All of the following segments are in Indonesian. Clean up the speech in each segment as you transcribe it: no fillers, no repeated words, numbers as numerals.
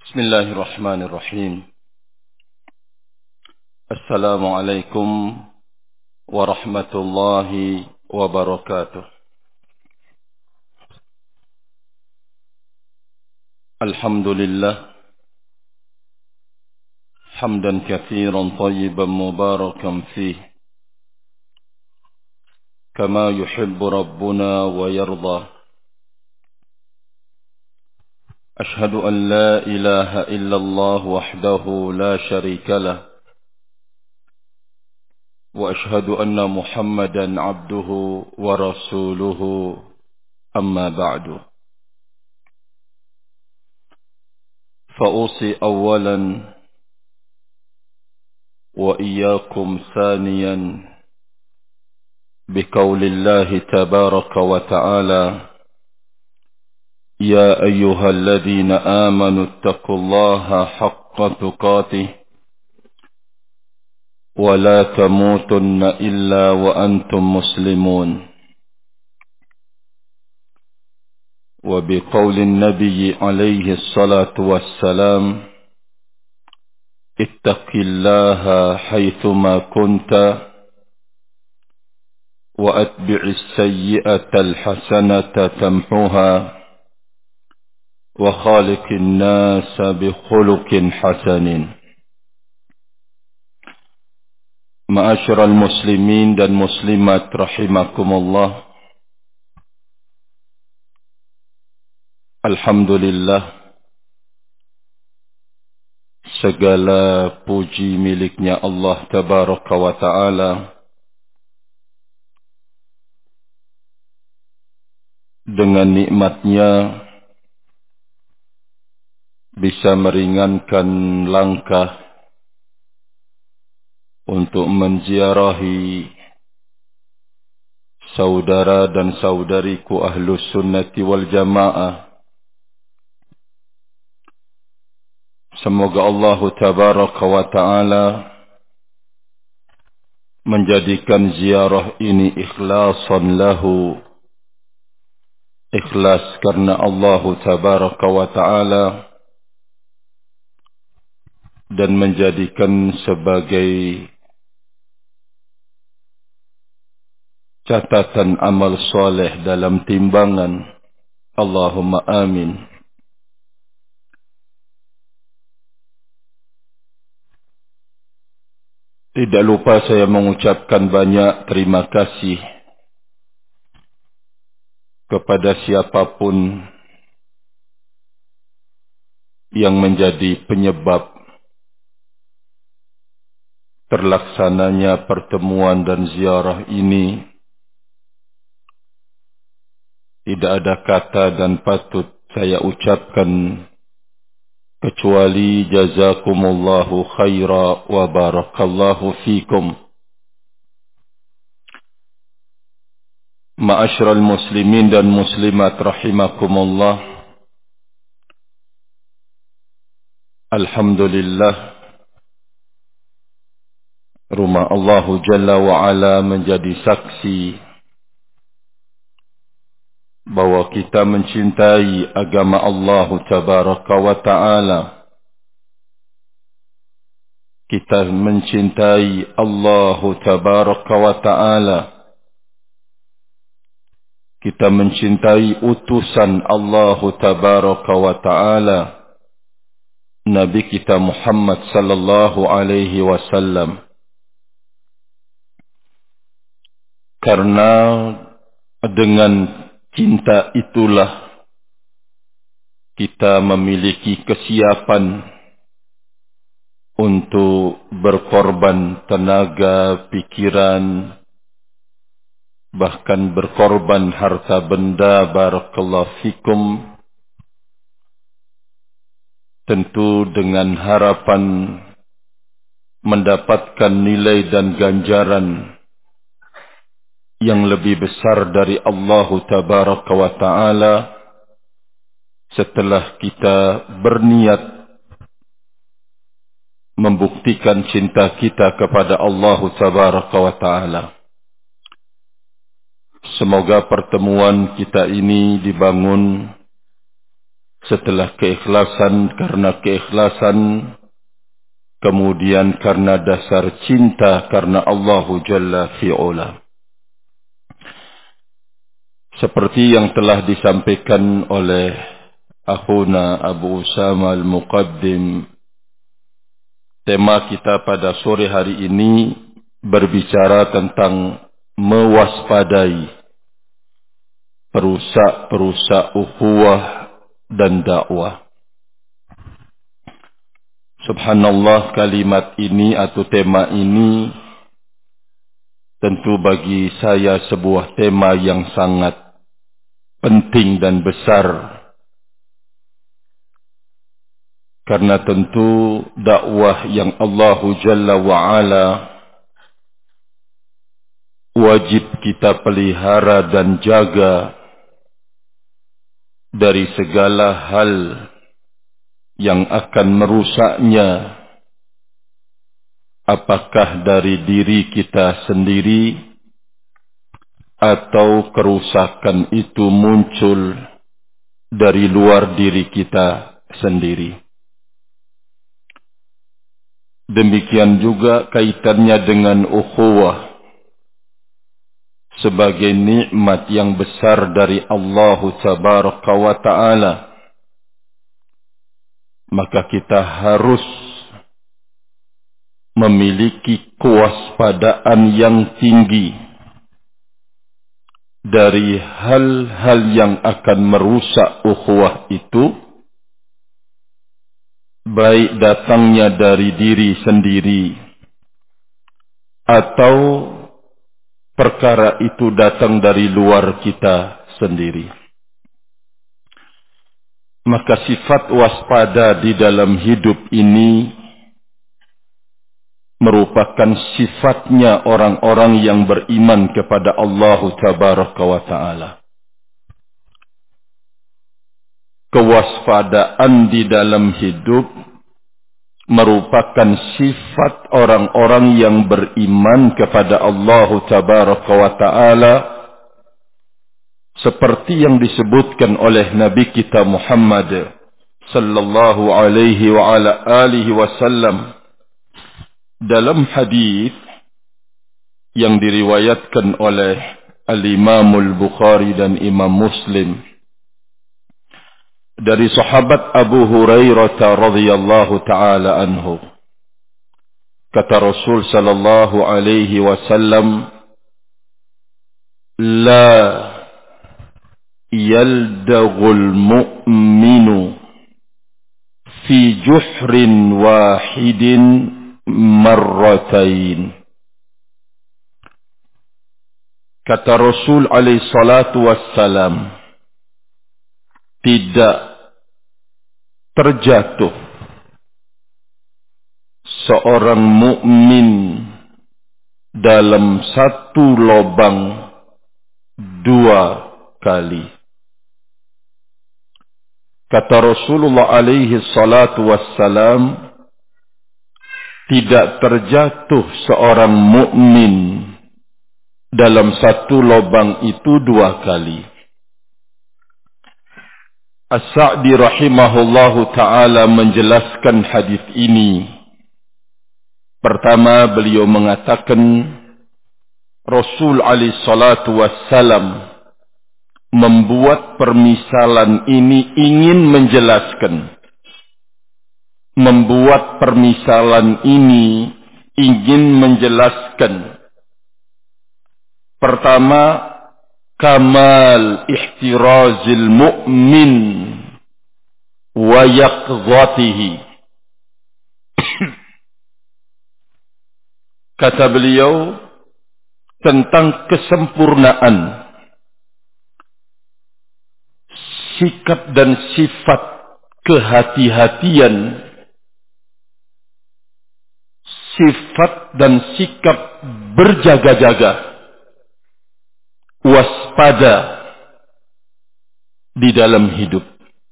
Bismillahirrahmanirrahim. Assalamualaikum warahmatullahi wabarakatuh. Alhamdulillah hamdan katsiran tayyiban mubarakan fih kama yuhibbu rabbuna wa yarda. Ashhadu an la ilaha illallah wahdahu la syarika lah wa ashhadu anna Muhammadan abduhu wa rasuluhu amma ba'du. فأوصي أولا وإياكم ثانيا بقول الله تبارك وتعالى يا أيها الذين آمنوا اتقوا الله حق تقاته ولا تموتن إلا وأنتم مسلمون وبقول النبي عليه الصلاة والسلام اتق الله حيثما كنت وأتبع السيئة الحسنة تمحها وخالق الناس بخلق حسن. Ma'asyiral muslimin dan muslimat rahimakumullah. Alhamdulillah, segala puji miliknya Allah tabaraka wa ta'ala dengan nikmatnya bisa meringankan langkah untuk menziarahi saudara dan saudariku ahlus sunnati wal jamaah. Semoga Allah tabaraka wa ta'ala menjadikan ziarah ini ikhlasan lahu, ikhlas karena Allah tabaraka wa ta'ala, dan menjadikan sebagai catatan amal soleh dalam timbangan. Allahumma amin. Tidak lupa saya mengucapkan banyak terima kasih kepada siapapun yang menjadi penyebab terlaksananya pertemuan dan ziarah ini. Tidak ada kata dan patut saya ucapkan kecuali jazakumullahu khaira wa barakallahu fikum. Ma'asyiral muslimin dan muslimat rahimakumullah. Alhamdulillah, rumah Allah Jalla wa Ala menjadi saksi bahwa kita mencintai agama Allah tabaraka wa ta'ala. Kita mencintai Allah tabaraka wa ta'ala. Kita mencintai utusan Allah tabaraka wa ta'ala, Nabi kita Muhammad sallallahu alaihi wasallam. Karena dengan cinta itulah kita memiliki kesiapan untuk berkorban tenaga, pikiran, bahkan berkorban harta benda, barakallahu fikum, tentu dengan harapan mendapatkan nilai dan ganjaran yang lebih besar dari Allah tabaraka wa ta'ala setelah kita berniat membuktikan cinta kita kepada Allah tabaraka wa ta'ala. Semoga pertemuan kita ini dibangun setelah keikhlasan karena keikhlasan, kemudian karena dasar cinta karena Allah Jalla fi'ula. Seperti yang telah disampaikan oleh akhuna Abu Usama Al-Muqaddim, tema kita pada sore hari ini berbicara tentang mewaspadai perusak-perusak ukhuwah dan dakwah. Subhanallah, kalimat ini atau tema ini tentu bagi saya sebuah tema yang sangat penting dan besar. Karena tentu dakwah yang Allah Jalla wa'ala wajib kita pelihara dan jaga dari segala hal yang akan merusaknya, apakah dari diri kita sendiri atau kerusakan itu muncul dari luar diri kita sendiri. Demikian juga kaitannya dengan ukhuwah sebagai nikmat yang besar dari Allah Tabaraka wa Ta'ala. Maka kita harus memiliki kewaspadaan yang tinggi dari hal-hal yang akan merusak ukhuwah itu, baik datangnya dari diri sendiri atau perkara itu datang dari luar kita sendiri. Maka sifat waspada di dalam hidup ini merupakan sifatnya orang-orang yang beriman kepada Allah Tabaraka wa Ta'ala. Kewaspadaan di dalam hidup merupakan sifat orang-orang yang beriman kepada Allah Tabaraka wa Ta'ala, seperti yang disebutkan oleh Nabi kita Muhammad sallallahu alaihi wa ala alihi wasallam dalam hadis yang diriwayatkan oleh Al-Imam Al-Bukhari dan Imam Muslim dari sahabat Abu Hurairah radhiyallahu taala anhu. Kata Rasul sallallahu alaihi wasallam, la yaldaghul mu'minu fi juhrin wahidin marratain. Kata Rasul alaihi salatu wassalam, tidak terjatuh seorang mukmin dalam satu lubang dua kali. Kata Rasulullah alaihi salatu wassalam, tidak terjatuh seorang mukmin dalam satu lubang itu dua kali. As-Sa'di rahimahullahu ta'ala menjelaskan hadis ini. Pertama, beliau mengatakan Rasul alaihi salatu wassalam membuat permisalan ini ingin menjelaskan. Membuat permisalan ini ingin menjelaskan. Pertama, kamal ihtirazil mu'min wa yaqzatihi. Kata beliau tentang kesempurnaan sikap dan sifat kehati-hatian, sifat dan sikap berjaga-jaga, waspada di dalam hidup.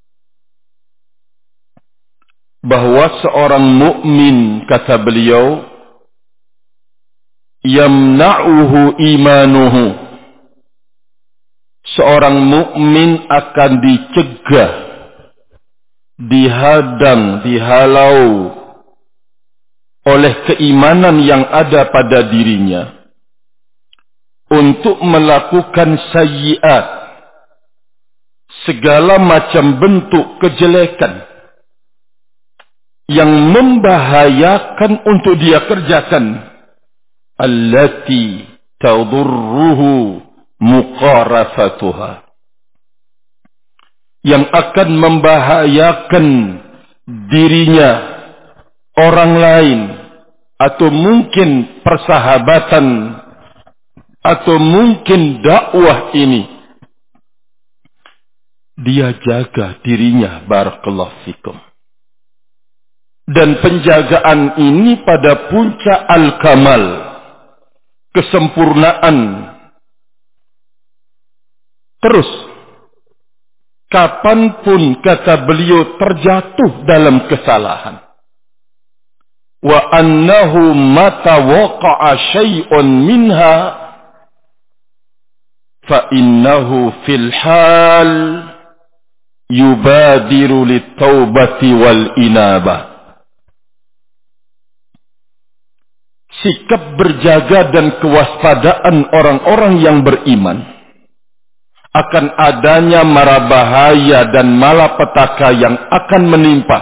Bahwa seorang mukmin, kata beliau, yamna'uhu imanuhu. Seorang mukmin akan dicegah dihadang, dihalau oleh keimanan yang ada pada dirinya untuk melakukan sayyiat, segala macam bentuk kejelekan yang membahayakan untuk dia kerjakan, allati tadurruhu muqarafatuha, yang akan membahayakan dirinya, orang lain, atau mungkin persahabatan, atau mungkin dakwah ini. Dia jaga dirinya, barakallahu fikum. Dan penjagaan ini pada puncak al-kamal, kesempurnaan. Terus, kapanpun kata beliau terjatuh dalam kesalahan, wa annahu mata waqa'a syai'un minha fa innahu fil hal yubadiru litaubati wal inabah. Sikap berjaga dan kewaspadaan orang-orang yang beriman akan adanya mara bahaya dan malapetaka yang akan menimpa.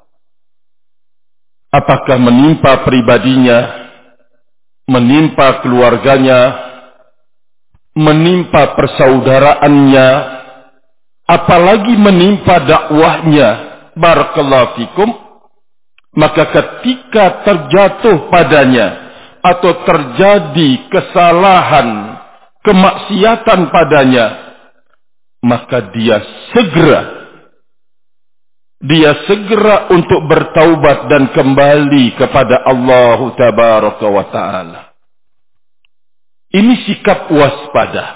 Apakah menimpa pribadinya, menimpa keluarganya, menimpa persaudaraannya, apalagi menimpa dakwahnya, barakallahu fikum. Maka ketika terjatuh padanya atau terjadi kesalahan, kemaksiatan padanya, maka dia segera untuk bertaubat dan kembali kepada Allah Tabaraka wa Ta'ala. Ini sikap waspada.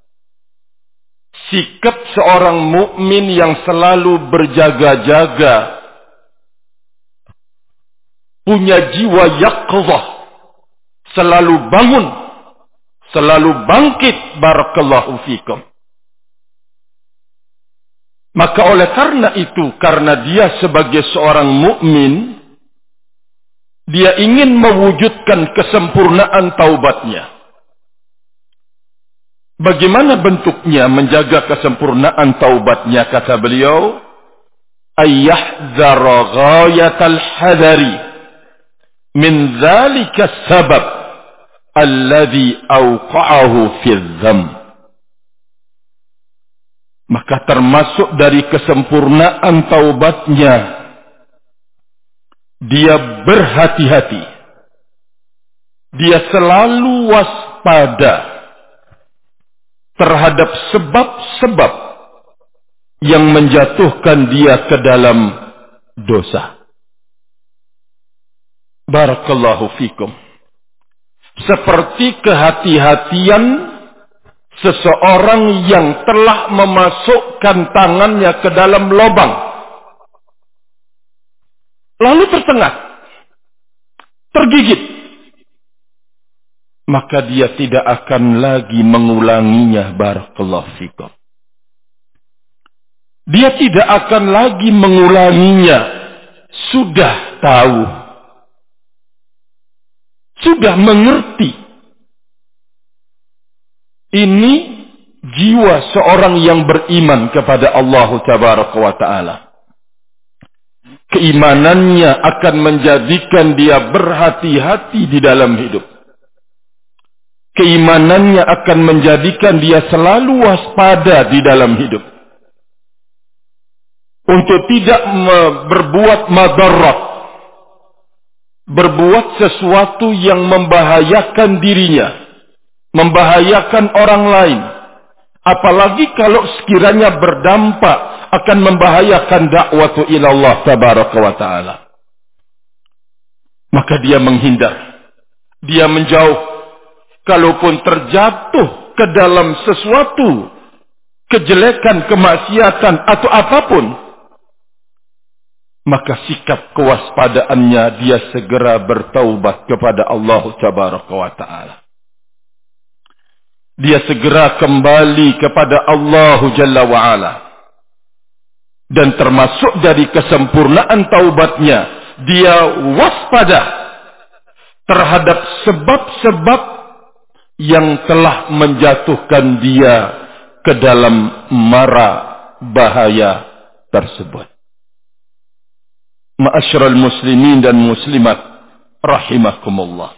Sikap seorang mukmin yang selalu berjaga-jaga, punya jiwa yaqzah, selalu bangun, selalu bangkit, barakallahu fikum. Maka oleh karena itu, karena dia sebagai seorang mukmin, dia ingin mewujudkan kesempurnaan taubatnya. Bagaimana bentuknya menjaga kesempurnaan taubatnya? Kata beliau, ayyahdzara ghayatal hadari min dzalika sabab alladhi awqa'ahu fi dzam. Maka termasuk dari kesempurnaan taubatnya, dia berhati-hati, dia selalu waspada terhadap sebab-sebab yang menjatuhkan dia ke dalam dosa. Barakallahu fikum. Seperti kehati-hatian seseorang yang telah memasukkan tangannya ke dalam lubang, lalu tersengat, tergigit, maka dia tidak akan lagi mengulanginya. Barakallahu fikum. Dia tidak akan lagi mengulanginya. Sudah tahu, sudah mengerti. Ini jiwa seorang yang beriman kepada Allah Tabaraka wa Ta'ala. Keimanannya akan menjadikan dia berhati-hati di dalam hidup. Keimanannya akan menjadikan dia selalu waspada di dalam hidup, untuk tidak berbuat madarat, berbuat sesuatu yang membahayakan dirinya, membahayakan orang lain. Apalagi kalau sekiranya berdampak akan membahayakan dakwah ilallah tabaraka wa ta'ala. Maka dia menghindar, dia menjauh. Kalaupun terjatuh ke dalam sesuatu kejelekan, kemaksiatan atau apapun, maka sikap kewaspadaannya dia segera bertaubat kepada Allah Tabaraka wa Ta'ala. Dia segera kembali kepada Allah Jalla wa Ala. Dan termasuk dari kesempurnaan taubatnya, dia waspada terhadap sebab-sebab yang telah menjatuhkan dia ke dalam mara bahaya tersebut. Ma'asyiral muslimin dan muslimat rahimakumullah.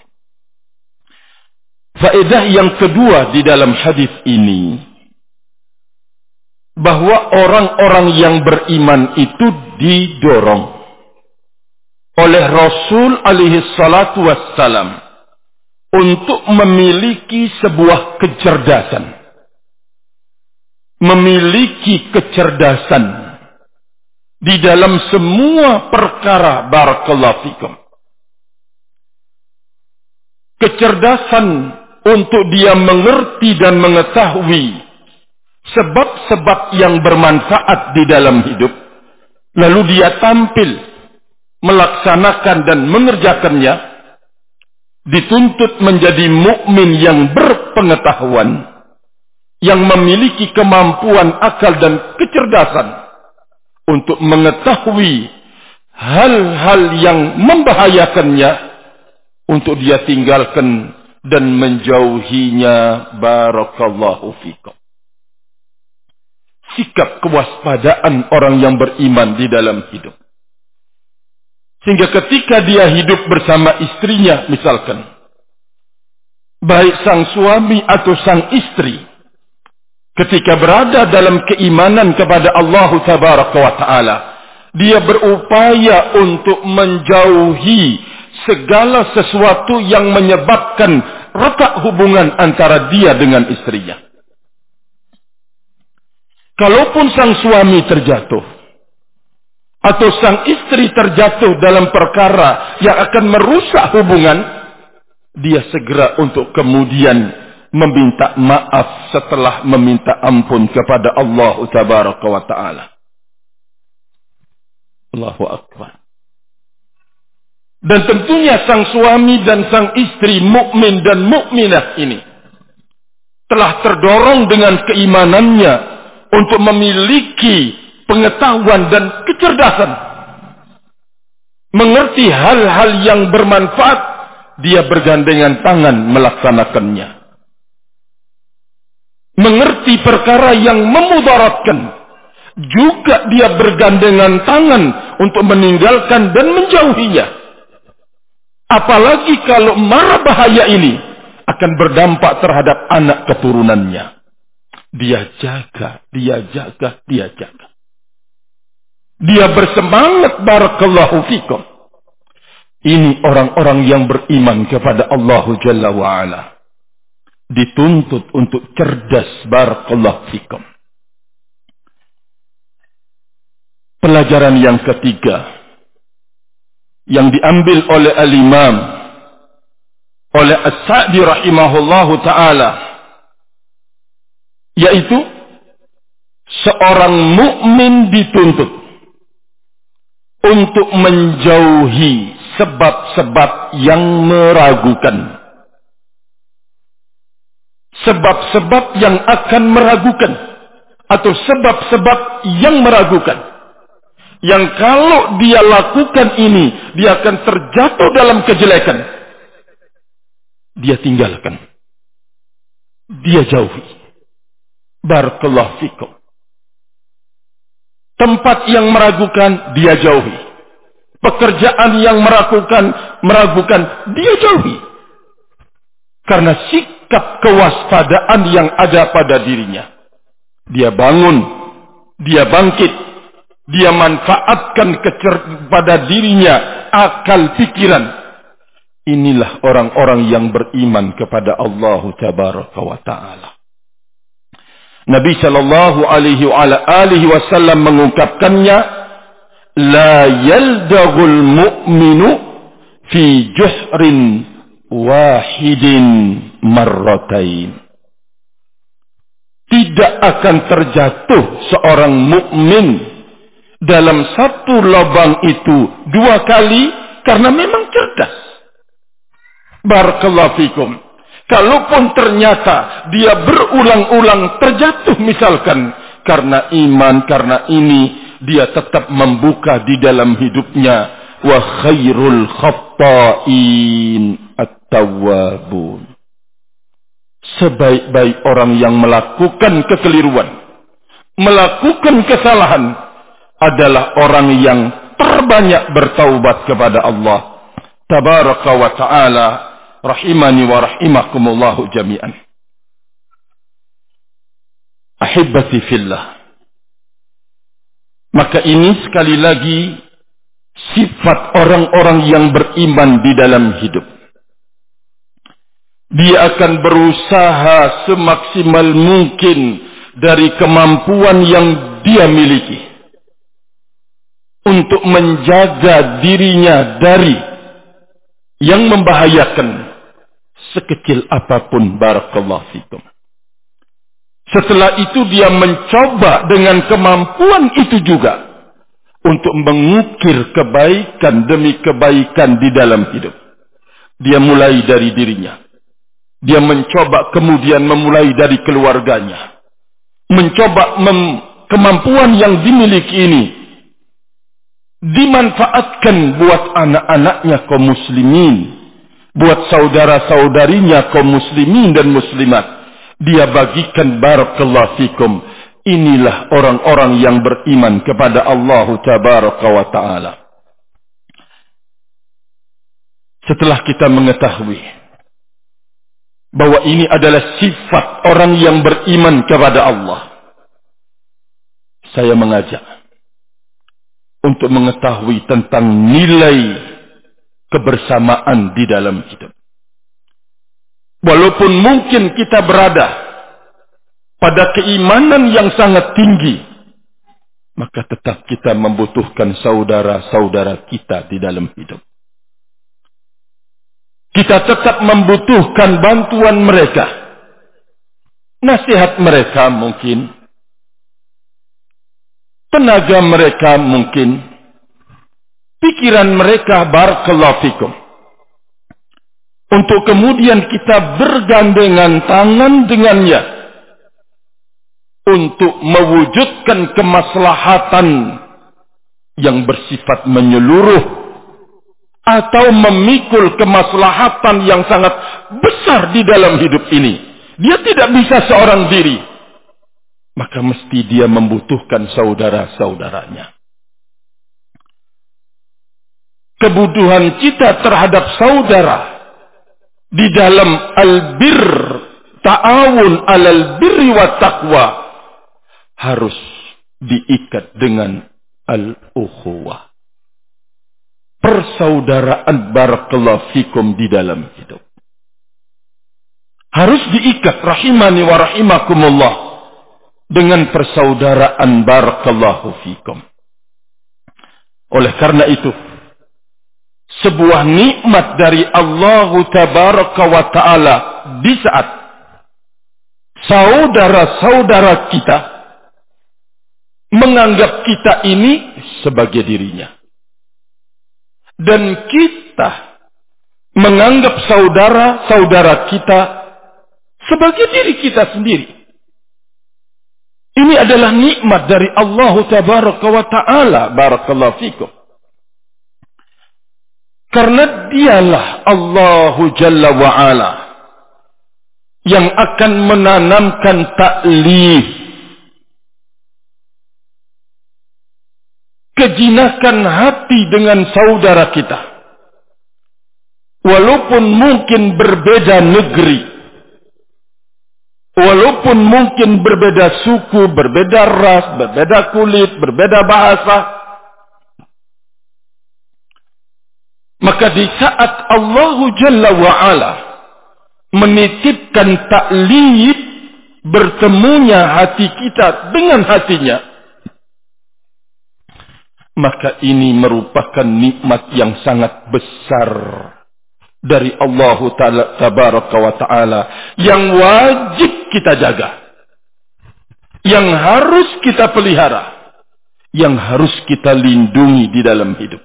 Faedah yang kedua di dalam hadis ini, bahwa orang-orang yang beriman itu didorong oleh Rasul alaihi salatu wassalam untuk memiliki sebuah kecerdasan. Memiliki kecerdasan di dalam semua perkara, barakallahu fikum. Kecerdasan untuk dia mengerti dan mengetahui sebab-sebab yang bermanfaat di dalam hidup, lalu dia tampil melaksanakan dan mengerjakannya, dituntut menjadi mukmin yang berpengetahuan, yang memiliki kemampuan akal dan kecerdasan untuk mengetahui hal-hal yang membahayakannya, untuk dia tinggalkan dan menjauhinya, barakallahu fikum. Sikap kewaspadaan orang yang beriman di dalam hidup. Sehingga ketika dia hidup bersama istrinya misalkan, baik sang suami atau sang istri, ketika berada dalam keimanan kepada Allah Tabaraka wa Ta'ala, dia berupaya untuk menjauhi segala sesuatu yang menyebabkan retak hubungan antara dia dengan istrinya. Kalaupun sang suami terjatuh atau sang istri terjatuh dalam perkara yang akan merusak hubungan, dia segera untuk kemudian meminta maaf setelah meminta ampun kepada Allah Tabaraka wa Ta'ala. Allahu Akbar. Dan tentunya sang suami dan sang istri mukmin dan mukminah ini telah terdorong dengan keimanannya untuk memiliki pengetahuan dan kecerdasan, mengerti hal-hal yang bermanfaat, dia bergandengan tangan melaksanakannya. Mengerti perkara yang memudaratkan, juga dia bergandengan tangan untuk meninggalkan dan menjauhinya. Apalagi kalau mara bahaya ini akan berdampak terhadap anak keturunannya. Dia jaga, dia jaga, dia jaga. Dia bersemangat, barakallahu fikum. Ini orang-orang yang beriman kepada Allah Jalla wa'ala. Dituntut untuk cerdas, barakallahu fikum. Pelajaran yang ketiga, yang diambil oleh al-imam, oleh As-Sa'di rahimahullahu ta'ala, yaitu seorang mukmin dituntut untuk menjauhi sebab-sebab yang meragukan. Sebab-sebab yang akan meragukan, atau sebab-sebab yang meragukan, yang kalau dia lakukan ini, dia akan terjatuh dalam kejelekan. Dia tinggalkan, dia jauhi. Barakallahu fikum. Tempat yang meragukan, dia jauhi. Pekerjaan yang meragukan, dia jauhi. Karena sikap kewaspadaan yang ada pada dirinya. Dia bangun, dia bangkit, dia manfaatkan pada dirinya akal pikiran. Inilah orang-orang yang beriman kepada Allah Tabaraka wa Ta'ala. Nabi sallallahu alaihi wasallam mengungkapkannya, la yaldaghul mu'minu fi juhrin wahidin marratain. Tidak akan terjatuh seorang mukmin dalam satu lubang itu dua kali karena memang cerdas. Barakallahu fikum. Kalaupun ternyata dia berulang-ulang terjatuh misalkan karena iman, karena ini, dia tetap membuka di dalam hidupnya. Wa khairul khatta'in at-tawwabun. Sebaik-baik orang yang melakukan kekeliruan, melakukan kesalahan adalah orang yang terbanyak bertaubat kepada Allah tabaraka wa ta'ala. Rahimani wa rahimakumullahu jami'an. Ahibbati fillah. Maka ini sekali lagi sifat orang-orang yang beriman di dalam hidup. Dia akan berusaha semaksimal mungkin dari kemampuan yang dia miliki untuk menjaga dirinya dari yang membahayakan sekecil apapun. Barakallahu fikum. Setelah itu dia mencoba dengan kemampuan itu juga untuk mengukir kebaikan demi kebaikan di dalam hidup. Dia mulai dari dirinya. Dia mencoba kemudian memulai dari keluarganya. Mencoba kemampuan yang dimiliki ini dimanfaatkan buat anak-anaknya kaum muslimin, buat saudara-saudarinya kaum muslimin dan muslimat. Dia bagikan. Barakallahu fikum. Inilah orang-orang yang beriman kepada Allah tabaraka wa ta'ala. Setelah kita mengetahui bahwa ini adalah sifat orang yang beriman kepada Allah, saya mengajak untuk mengetahui tentang nilai kebersamaan di dalam hidup. Walaupun mungkin kita berada pada keimanan yang sangat tinggi, maka tetap kita membutuhkan saudara-saudara kita di dalam hidup. Kita tetap membutuhkan bantuan mereka, nasihat mereka mungkin, tenaga mereka mungkin, pikiran mereka. Barakallahu fikum. Untuk kemudian kita bergandengan tangan dengannya untuk mewujudkan kemaslahatan yang bersifat menyeluruh atau memikul kemaslahatan yang sangat besar di dalam hidup ini. Dia tidak bisa seorang diri, maka mesti dia membutuhkan saudara-saudaranya. Kebutuhan kita terhadap saudara di dalam al-bir, ta'awun alal birri wa taqwa, harus diikat dengan al-ukhuwah, persaudaraan. Barakallahu fikum di dalam hidup. Harus diikat, rahimani wa rahimakumullah, dengan persaudaraan. Barakallahu fikum. Oleh karena itu, sebuah nikmat dari Allah tabaraka wa ta'ala di saat saudara-saudara kita menganggap kita ini sebagai dirinya, dan kita menganggap saudara-saudara kita sebagai diri kita sendiri. Ini adalah nikmat dari Allah tabaraka wa ta'ala. Barakallahu fikum. Karena dialah Allahu Jalla wa'ala yang akan menanamkan ta'lif, kejinakan hati dengan saudara kita. Walaupun mungkin berbeda negeri, walaupun mungkin berbeda suku, berbeda ras, berbeda kulit, berbeda bahasa, maka di saat Allah Jalla wa'ala menitipkan ta'lif, bertemunya hati kita dengan hatinya, maka ini merupakan nikmat yang sangat besar dari Allah tabaraka wa ta'ala, yang wajib kita jaga, yang harus kita pelihara, yang harus kita lindungi di dalam hidup.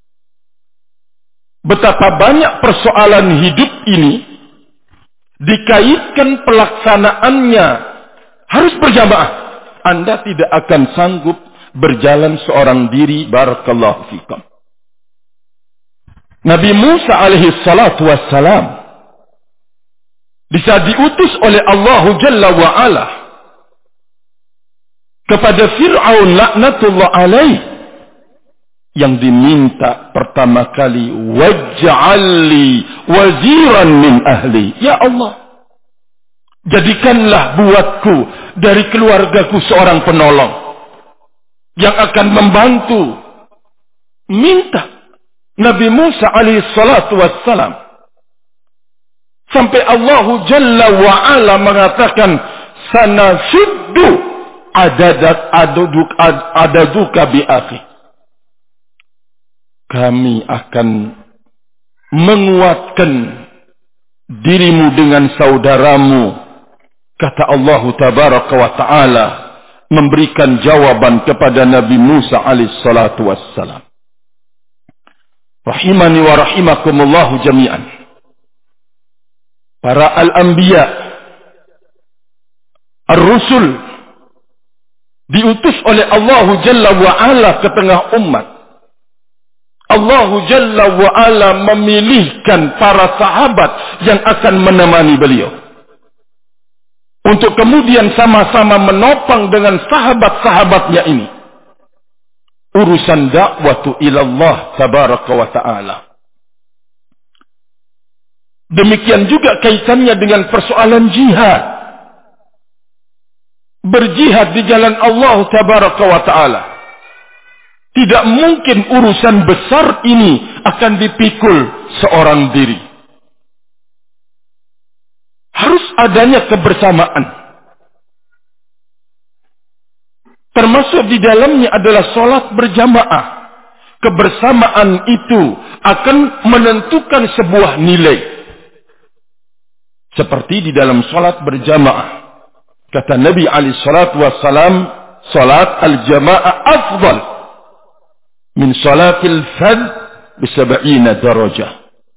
Betapa banyak persoalan hidup ini dikaitkan pelaksanaannya harus berjamaah. Anda tidak akan sanggup, berjalan seorang diri. Barakallahu fikum. Nabi Musa alaihi salatu wassalam bisa diutus oleh Allah Jalla wa'ala kepada Fir'aun laknatullah alaih, yang diminta pertama kali, waj'alli waziran min ahli. Ya Allah, jadikanlah buatku dari keluargaku seorang penolong yang akan membantu. Minta Nabi Musa alaihi salatu wassalam, sampai Allah Jalla wa'ala mengatakan, sanashuddu adaduka bi akhi. Kami akan menguatkan dirimu dengan saudaramu. Kata Allah tabaraka wa ta'ala, memberikan jawaban kepada Nabi Musa alaihi salatu wassalam. Rahimani wa rahimakumullahu jami'an. Para al-anbiya, ar-rusul, diutus oleh Allah Jalla wa'ala ke tengah umat. Allah Jalla wa'ala memilihkan para sahabat yang akan menemani beliau, untuk kemudian sama-sama menopang dengan sahabat-sahabatnya ini urusan dakwatu ilallah tabaraka wa ta'ala. Demikian juga kaitannya dengan persoalan jihad. Berjihad di jalan Allah tabaraka wa ta'ala. Tidak mungkin urusan besar ini akan dipikul seorang diri. Harus adanya kebersamaan. Termasuk di dalamnya adalah sholat berjamaah. Kebersamaan itu akan menentukan sebuah nilai. Seperti di dalam sholat berjamaah. Kata Nabi alaihi salatu wassalam, sholat al-jamaah afdal min sholatil fard bi-sab'ina darajah.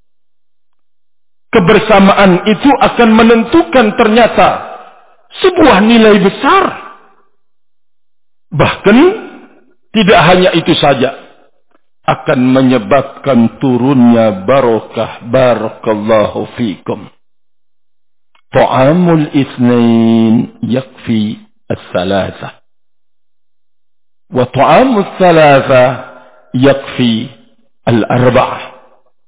Kebersamaan itu akan menentukan ternyata sebuah nilai besar. Bahkan tidak hanya itu saja, akan menyebabkan turunnya barokah. Barakallahu fikum. Ta'amul itsnain yakfi ats-tsalatsa. Wa ta'amul tsalatsa yakfi al-arba'ah.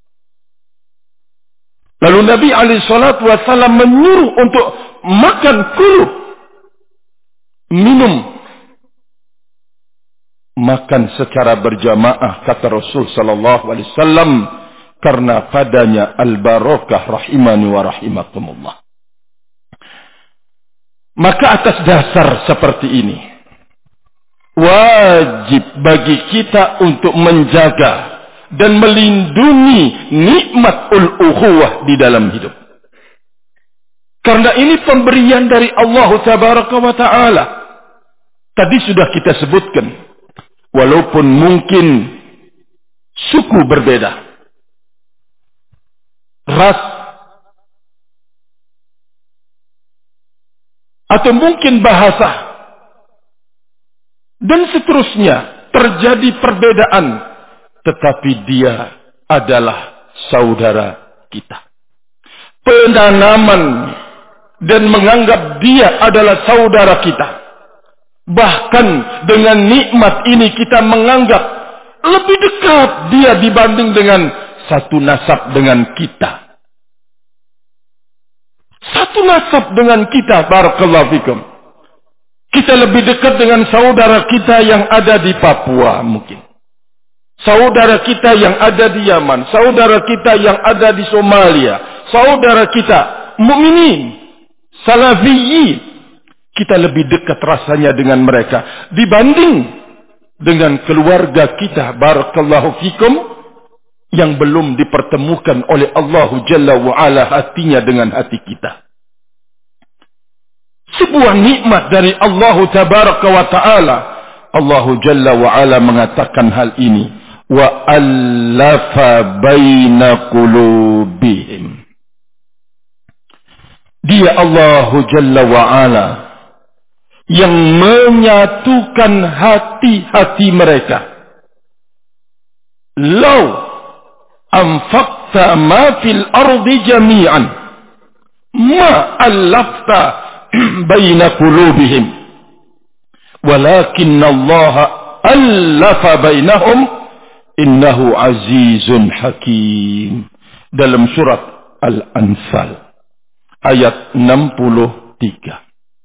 Lalu Nabi alaihi salatu wasallam menyuruh untuk makan, kulu, minum, makan secara berjamaah, kata Rasul sallallahu alaihi wasallam, karena padanya al-barakah. Rahimani wa rahimakumullah. Maka atas dasar seperti ini, wajib bagi kita untuk menjaga dan melindungi nikmatul ukhuwah di dalam hidup. Karena ini pemberian dari Allah tabaraka wa ta'ala. Tadi sudah kita sebutkan, walaupun mungkin suku berbeda, ras, atau mungkin bahasa, dan seterusnya, terjadi perbedaan, tetapi dia adalah saudara kita. Penanaman dan menganggap dia adalah saudara kita. Bahkan dengan nikmat ini kita menganggap lebih dekat dia dibanding dengan satu nasab dengan kita. Satu nasab dengan kita, barakallahu fikum. Kita lebih dekat dengan saudara kita yang ada di Papua mungkin. Saudara kita yang ada di Yaman, saudara kita yang ada di Somalia, saudara kita mukminin, salafiyyin. Kita lebih dekat rasanya dengan mereka dibanding dengan keluarga kita, barakallahu fikum, yang belum dipertemukan oleh Allah Jalla wa'ala hatinya dengan hati kita. Sebuah nikmat dari Allah tabaraka wa ta'ala. Allah Jalla wa'ala mengatakan hal ini, wa allafa baina qulubihim. Dia Allah Jalla wa'ala yang menyatukan hati-hati mereka. Lau anfaqta ma fil ardi jami'an ma allafta baina qulubihim walakin Allah allafa bainahum innahu azizun hakim. Dalam surat Al-Anfal ayat 63.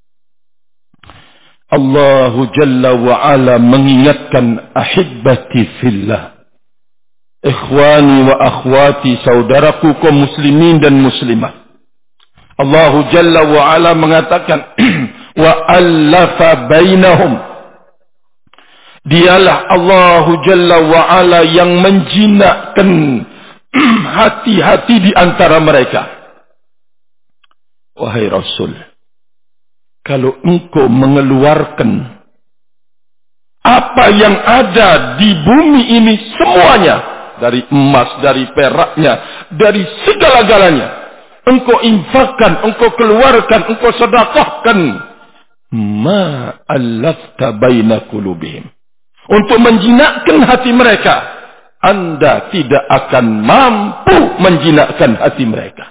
Allah Jalla wa Ala mengingatkan, ahibbati fillah, ikhwani wa akhwati, saudaraku kaum muslimin dan muslimat. Allah Jalla wa Ala mengatakan wa allafa bainahum, dialah Allah Jalla wa Ala yang menjinakkan hati-hati di antara mereka. Wahai Rasul, kalau engkau mengeluarkan apa yang ada di bumi ini semuanya, dari emas, dari peraknya, dari segala-galanya, engkau infakkan, engkau keluarkan, engkau sedekahkan, ma allafta baina qulubihim, untuk menjinakkan hati mereka, Anda tidak akan mampu menjinakkan hati mereka.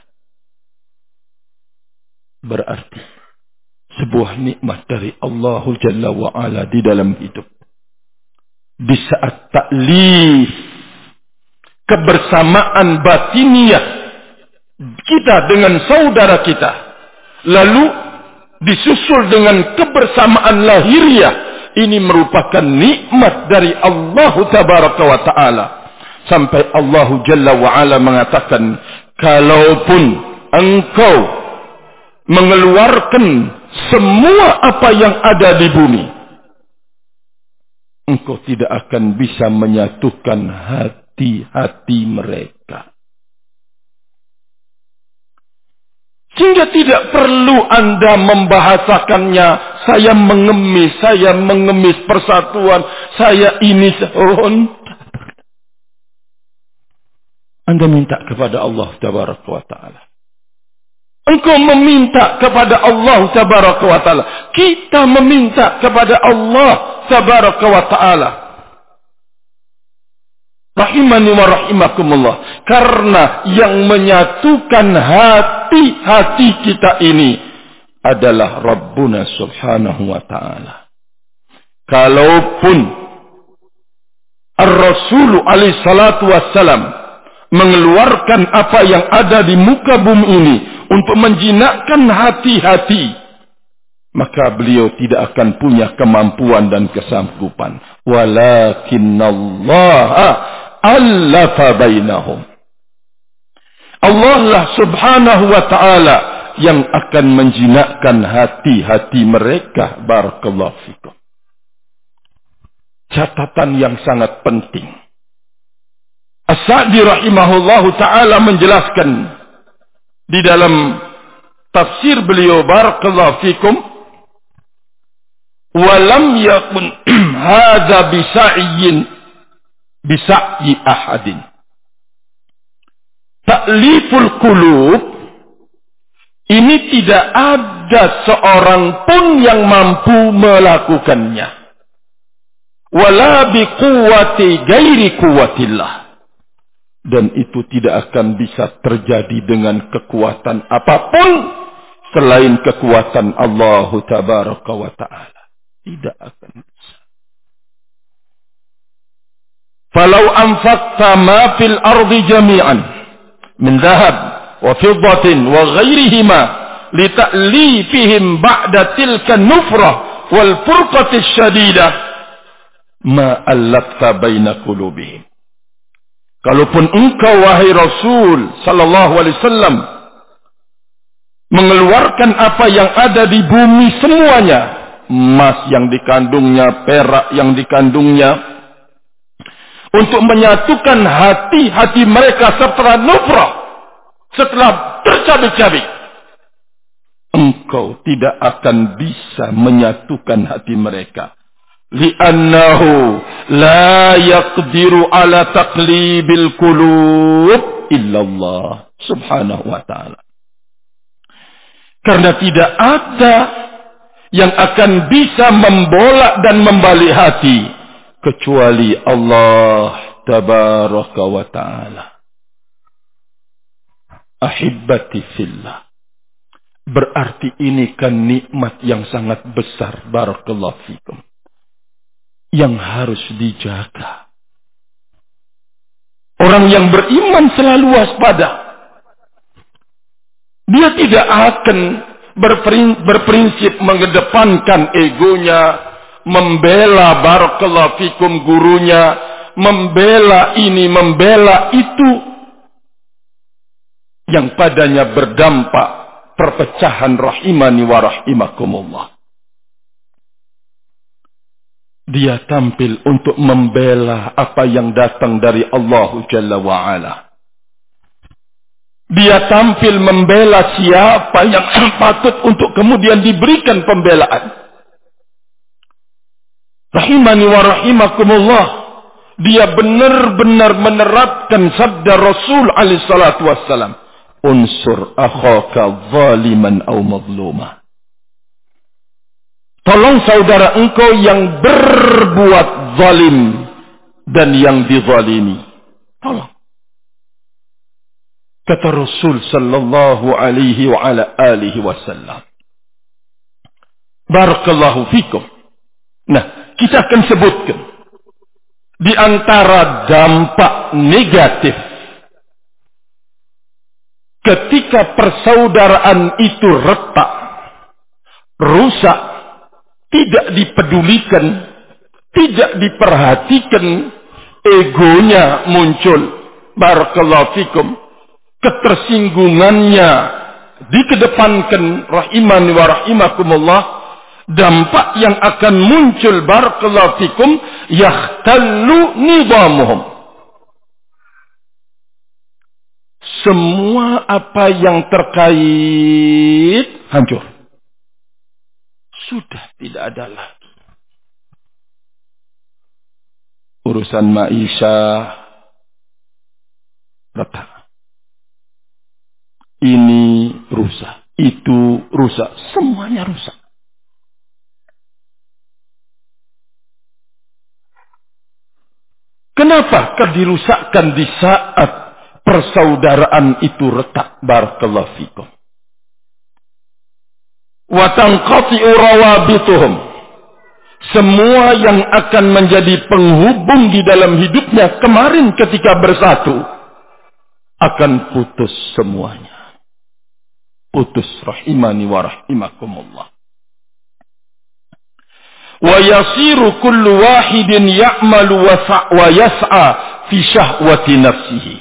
Berarti sebuah nikmat dari Allah Jalla wa Ala di dalam hidup. Di saat taklif, kebersamaan batiniah kita dengan saudara kita, lalu disusul dengan kebersamaan lahiriah, ini merupakan nikmat dari Allah Tabaraka wa Ta'ala. Sampai Allah Jalla wa Ala mengatakan, kalaupun engkau mengeluarkan semua apa yang ada di bumi, engkau tidak akan bisa menyatukan hati-hati mereka. Sehingga tidak perlu Anda membahasakannya, saya mengemis persatuan, saya ini Anda minta kepada Allah Tabaraka wa Ta'ala. Engkau meminta kepada Allah Tabaraka wa Ta'ala. Kita meminta kepada Allah Tabaraka wa Ta'ala. Rahimani wa rahimakumullah. Karena yang menyatukan hati-hati kita ini adalah Rabbuna Subhanahu wa Ta'ala. Kalaupun Ar-Rasul alaihi salatu wassalam mengeluarkan apa yang ada di muka bumi ini untuk menjinakkan hati-hati, maka beliau tidak akan punya kemampuan dan kesanggupan. Walakinallaha allafa bainahum. Allah lah Subhanahu wa Ta'ala yang akan menjinakkan hati-hati mereka. Barakallahu fikum. Catatan yang sangat penting. As-Sa'di rahimahullahu ta'ala menjelaskan di dalam tafsir beliau, barakallahu fikum, walam yakun hadza bisa'yi ahadin. Ta'liful qulub ini tidak ada seorang pun yang mampu melakukannya. Wala biquwwati ghairi quwwatillah. Dan itu tidak akan bisa terjadi dengan kekuatan apapun selain kekuatan Allah Tabaraka wa Ta'ala. Tidak akan bisa. Falau anfaqta ma fil ardi jami'an min dhahab wa fiddatin wa ghairihima lita'lifihim ba'da tilka nufrah wal furqati syadidah ma allafta baina qulubihim. Kalaupun engkau wahai Rasul sallallahu alaihi wasallam mengeluarkan apa yang ada di bumi semuanya, emas yang dikandungnya, perak yang dikandungnya, untuk menyatukan hati-hati mereka setelah nufrah, setelah tercabik-cabik, engkau tidak akan bisa menyatukan hati mereka. Li'annahu la yaqdiru ala taqlibil qulub illallah subhanahu wa ta'ala. Karena tidak ada yang akan bisa membolak dan membalik hati kecuali Allah tabaraka wa ta'ala. Ahibbati fillah. Berarti ini kan nikmat yang sangat besar, barakallahu fikum, yang harus dijaga. Orang yang beriman selalu waspada. Dia tidak akan berprinsip mengedepankan egonya, membela barakallahu fikum gurunya, membela ini, membela itu, yang padanya berdampak perpecahan rahimani wa rahimakumullah. Dia tampil untuk membela apa yang datang dari Allah Jalla wa'ala. Dia tampil membela siapa yang patut untuk kemudian diberikan pembelaan. Rahimani wa rahimakumullah. Dia benar-benar menerapkan sabda Rasul alaihi salatu wassalam. Unsur akhaka zaliman aw mazluma. Tolong saudara engkau yang berbuat zalim dan yang dizalimi. Tolong. Kata Rasul sallallahu alaihi wa ala alihi wasallam. Barakallahu fikum. Nah, kita akan sebutkan di antara dampak negatif ketika persaudaraan itu retak, rusak, tidak dipedulikan, tidak diperhatikan, egonya muncul, barakallahu fikum, ketersinggungannya dikedepankan, rahimani wa rahimakumullah, dampak yang akan muncul, barakallahu fikum, yahtallu nizamuhum. Semua apa yang terkait hancur. Sudah tidak ada lagi. Urusan ma'isyah retak. Ini rusak, itu rusak, semuanya rusak. Kenapa dirusakkan di saat persaudaraan itu retak? Barakallahu fikum. Wa tanqati'u rawabituhum. Semua yang akan menjadi penghubung di dalam hidupnya kemarin ketika bersatu akan putus semuanya. Putus, rahimani wa rahimakumullah. Wa yasiru kullu wahidin ya'malu wa yas'a fi syahwati nafsihi.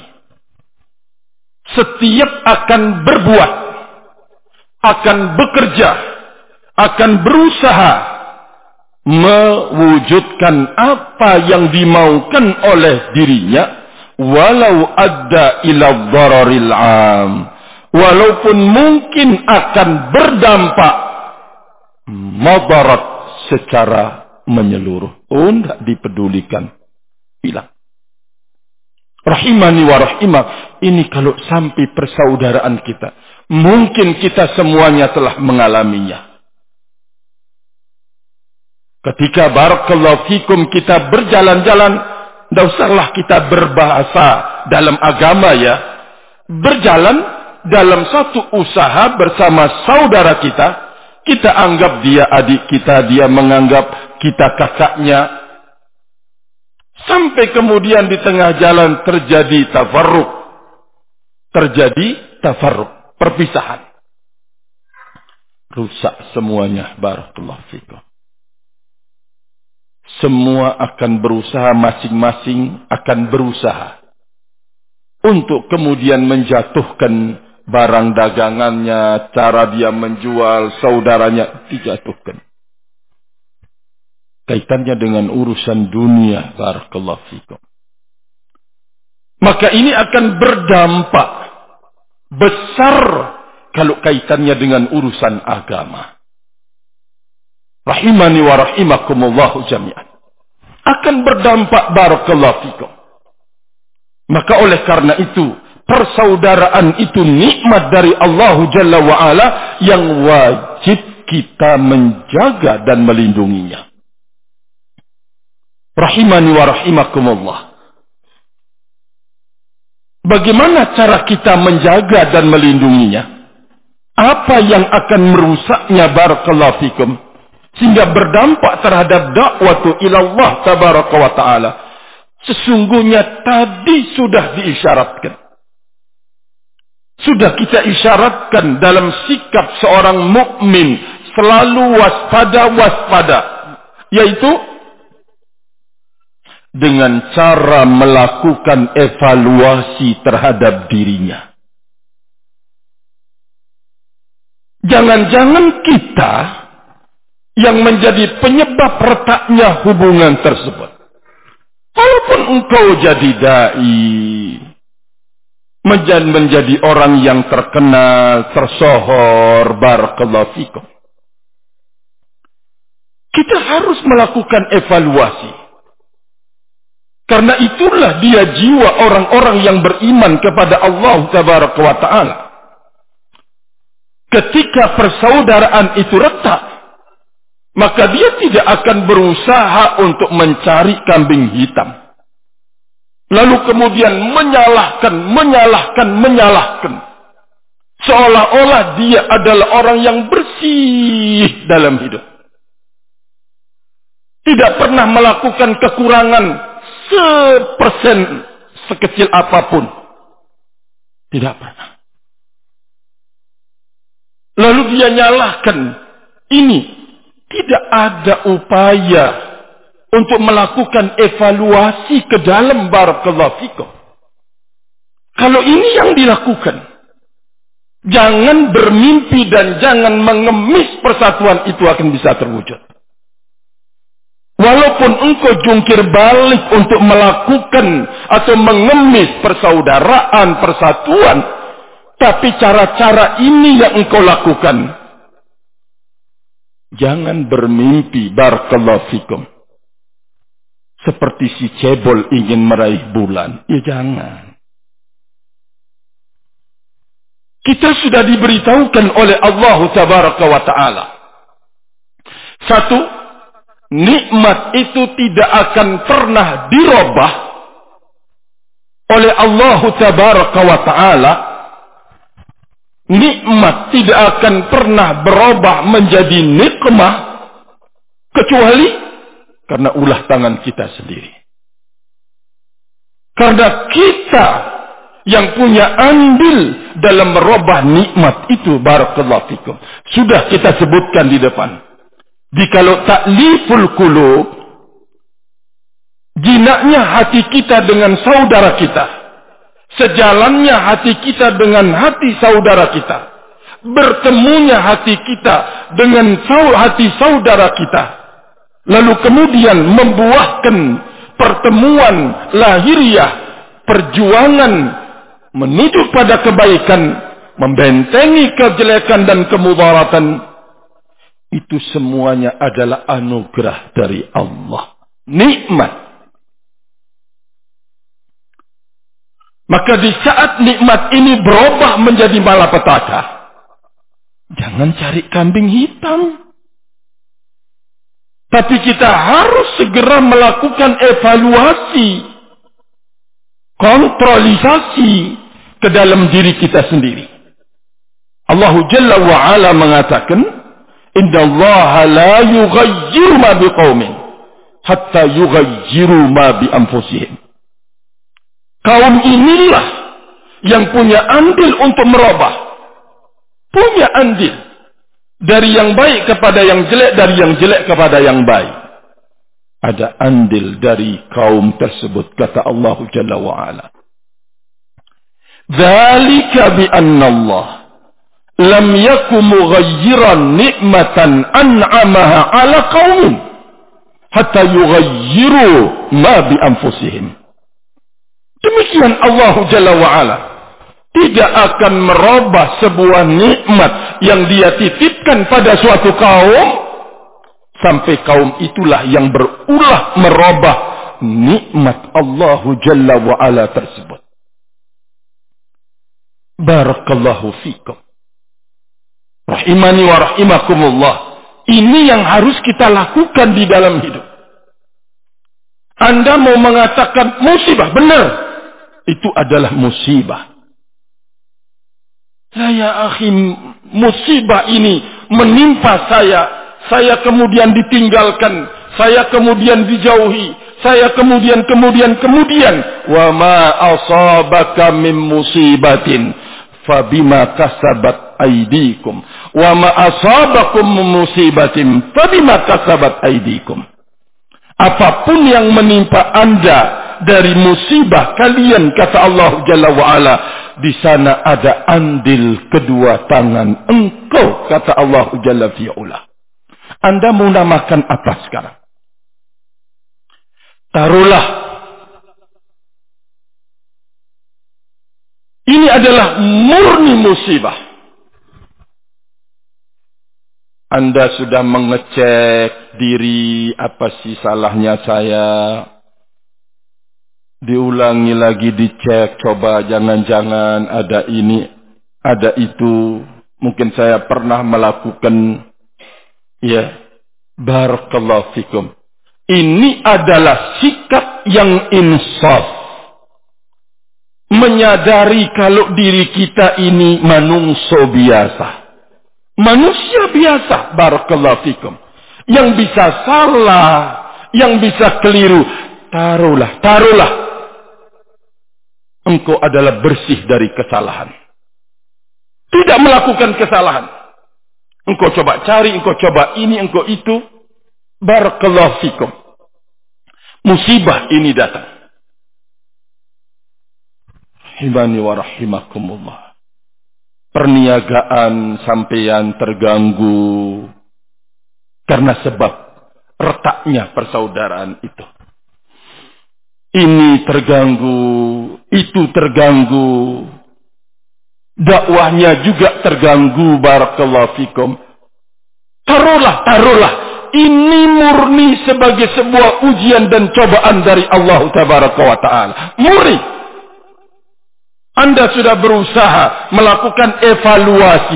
Setiap akan berbuat, akan bekerja, akan berusaha mewujudkan apa yang dimaukan oleh dirinya, walau adda ila dhararil 'am, walaupun mungkin akan berdampak madarat secara menyeluruh. Tidak dipedulikan, hilang. Rahimani wa rahimah. Ini kalau sampai persaudaraan kita, mungkin kita semuanya telah mengalaminya. Ketika barakallahu fikum kita berjalan-jalan, tidak usahlah kita berbahasa dalam agama ya. Berjalan dalam satu usaha bersama saudara kita, kita anggap dia adik kita, dia menganggap kita kakaknya. Sampai kemudian di tengah jalan terjadi tafarruq, perpisahan. Rusak semuanya, barakallahu fikum. Semua akan berusaha, masing-masing akan berusaha untuk kemudian menjatuhkan barang dagangannya, cara dia menjual, saudaranya dijatuhkan. Kaitannya dengan urusan dunia, barakallahu fikum. Maka ini akan berdampak besar kalau kaitannya dengan urusan agama. Rahimani wa rahimakumullahu jami'an. Akan berdampak, barakallahu fikum. Maka oleh karena itu, persaudaraan itu nikmat dari Allah Jalla wa'ala yang wajib kita menjaga dan melindunginya. Rahimani wa rahimakumullah. Bagaimana cara kita menjaga dan melindunginya? Apa yang akan merusaknya barakallahu fikum sehingga berdampak terhadap dakwatu ilallah tabaraka wa ta'ala? Sesungguhnya tadi sudah diisyaratkan. Sudah kita isyaratkan dalam sikap seorang mukmin selalu waspada, yaitu dengan cara melakukan evaluasi terhadap dirinya. Jangan-jangan kita yang menjadi penyebab retaknya hubungan tersebut. Walaupun engkau jadi dai, menjadi orang yang terkenal, tersohor, barakallahu fikum, kita harus melakukan evaluasi. Karena itulah dia jiwa orang-orang yang beriman kepada Allah tabaraka wa ta'ala. Ketika persaudaraan itu retak, maka dia tidak akan berusaha untuk mencari kambing hitam. Lalu kemudian menyalahkan. Seolah-olah dia adalah orang yang bersih dalam hidup. Tidak pernah melakukan kekurangan 1% sekecil apapun. Tidak pernah. Lalu dia nyalahkan. Ini tidak ada upaya untuk melakukan evaluasi ke dalam barakallahu fikum. Kalau ini yang dilakukan, jangan bermimpi dan jangan mengemis persatuan itu akan bisa terwujud. Walaupun engkau jungkir balik untuk melakukan atau mengemis persaudaraan, persatuan, tapi cara-cara ini yang engkau lakukan, jangan bermimpi barakallahu fikum seperti si cebol ingin meraih bulan. Ya jangan. Kita sudah diberitahukan oleh Allah tabaraka wa ta'ala. Satu, nikmat itu tidak akan pernah dirubah oleh Allah tabaraka wa ta'ala. Nikmat tidak akan pernah berubah menjadi nikmah kecuali karena ulah tangan kita sendiri. Karena kita yang punya andil dalam merubah nikmat itu, barakallahu fikum. Sudah kita sebutkan di depan. Jikalau ta'liful qulub, jinaknya hati kita dengan saudara kita, sejalannya hati kita dengan hati saudara kita, bertemunya hati kita dengan hati saudara kita, lalu kemudian membuahkan pertemuan lahiriah, perjuangan menuju pada kebaikan, membentengi kejelekan dan kemudaratan, itu semuanya adalah anugerah dari Allah, nikmat. Maka di saat nikmat ini berubah menjadi malapetaka, jangan cari kambing hitam. Tapi kita harus segera melakukan evaluasi, kontrolisasi ke dalam diri kita sendiri. Allah Jalla wa Ala mengatakan, "Inna Allah la yughayyiru ma biqaumin hatta yughayyiru ma bi anfusihim." Kaum inilah yang punya andil untuk merubah. Punya andil. Dari yang baik kepada yang jelek, dari yang jelek kepada yang baik. Ada andil dari kaum tersebut, kata Allah Jalla wa'ala. Dzalika bi anna Allah lam yakum mughayyiran ni'matan an'amaha ala qaumin hatta yughayyiru ma bi anfusihim. Demikian Allah Jalla wa'ala tidak akan merubah sebuah nikmat yang dia titipkan pada suatu kaum sampai kaum itulah yang berulah merubah nikmat Allah Jalla wa'ala tersebut. Barakallahu fikum. Rahimani wa rahimakumullah. Ini yang harus kita lakukan di dalam hidup. Anda mau mengatakan musibah, benar. Itu adalah musibah. Ya akhi, musibah ini menimpa saya. Saya kemudian ditinggalkan. Saya kemudian dijauhi. Saya kemudian. Wa ma asabaka min musibatin fabima kasabat aydikum. Wa ma asabakum min musibatin fabima kasabat aydikum. Apapun yang menimpa Anda dari musibah kalian, kata Allah Jalla wa'ala, di sana ada andil kedua tangan engkau, kata Allah Jalla fi'ula. Anda mau namakan apa sekarang? Taruhlah ini adalah murni musibah. Anda sudah mengecek diri, apa sih salahnya saya? Diulangi lagi, dicek, coba jangan-jangan ada ini, ada itu. Mungkin saya pernah melakukan, ya, barakallahu fikum. Ini adalah sikap yang insaf. Menyadari kalau diri kita ini manungso biasa. Manusia biasa, barakallahu fikum. Yang bisa salah, yang bisa keliru. Taruhlah. Engkau adalah bersih dari kesalahan. Tidak melakukan kesalahan. Engkau coba cari, engkau coba ini, engkau itu. Barakallahu fikum. Musibah ini datang. Rahimani wa rahimakumullah. Perniagaan sampeyan terganggu karena sebab retaknya persaudaraan itu. Ini terganggu, itu terganggu. Dakwahnya juga terganggu, barakallahu fikum. Taruhlah. Ini murni sebagai sebuah ujian dan cobaan dari Allah Tabaraka wa Ta'ala. Murni. Anda sudah berusaha melakukan evaluasi.